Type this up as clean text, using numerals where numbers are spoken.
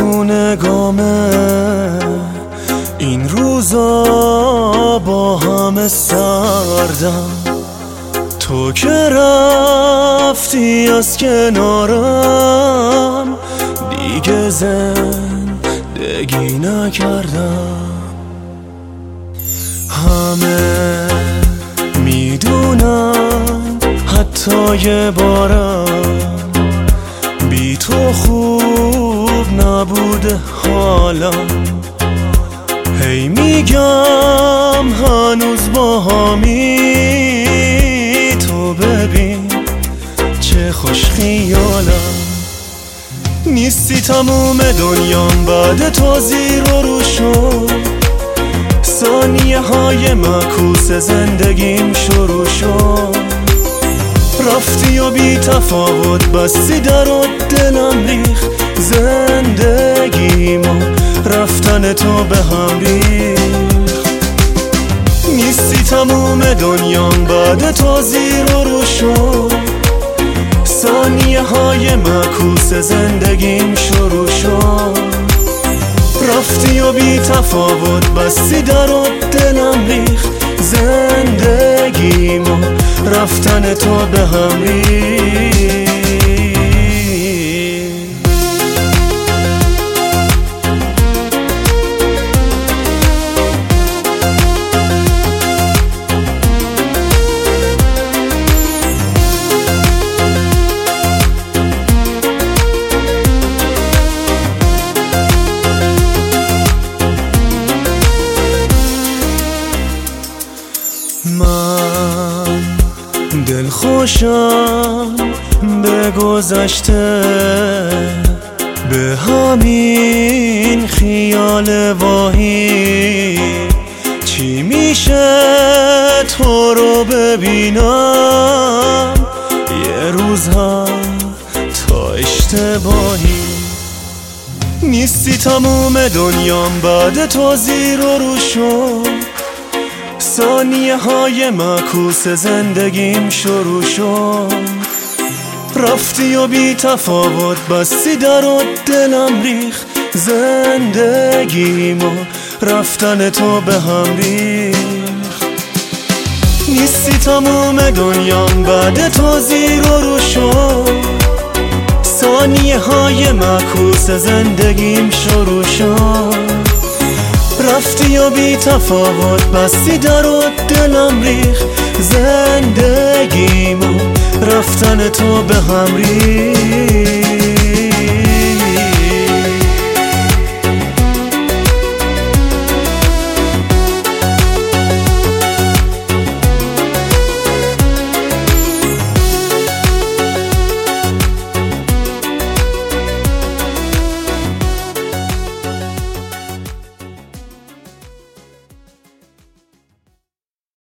تو نگامه این روزا با همه سردم، تو که رفتی از کنارم دیگه زندگی نکردم. همه میدونن حتی یه بارم بی تو خوب نبوده حالم، هی میگم هنوز با همی، تو ببین چه خوش خیالم. نیستی تموم دنیام بعد تو زیر و رو شد، ثانیه های معکوس زندگیم شروع شد. رفتی و بی تفاوت بستی در و دلم ریخت، زندگیمو رفتن تو به هم ریخت. نیستی تموم دنیام بعد تو زیر و رو شد، ثانیه های معکوس زندگیم شروع شد. رفتی و بی تفاوت بستی در و دلم ریخت، زندگیمو رفتن تو به هم ریخت. من دلخوشم به گذشته، به همین خیال واهی چی میشه تو رو ببینم یه روز هم تا اشتباهی. نیستی تموم دنیام بعد تو زیر و رو شد، ثانیه های معکوس زندگیم شروع شد. رفتی و بی تفاوت بستی در و دلم ریخت، زندگیمو رفتن تو به هم ریخت. نیستی تموم دنیام بعد تو زیر و رو شد، ثانیه های معکوس زندگیم شروع شد. رفتی و بی تفاوت بستی در و دلم ریخت، زندگیمو رفتن تو به هم ریخت.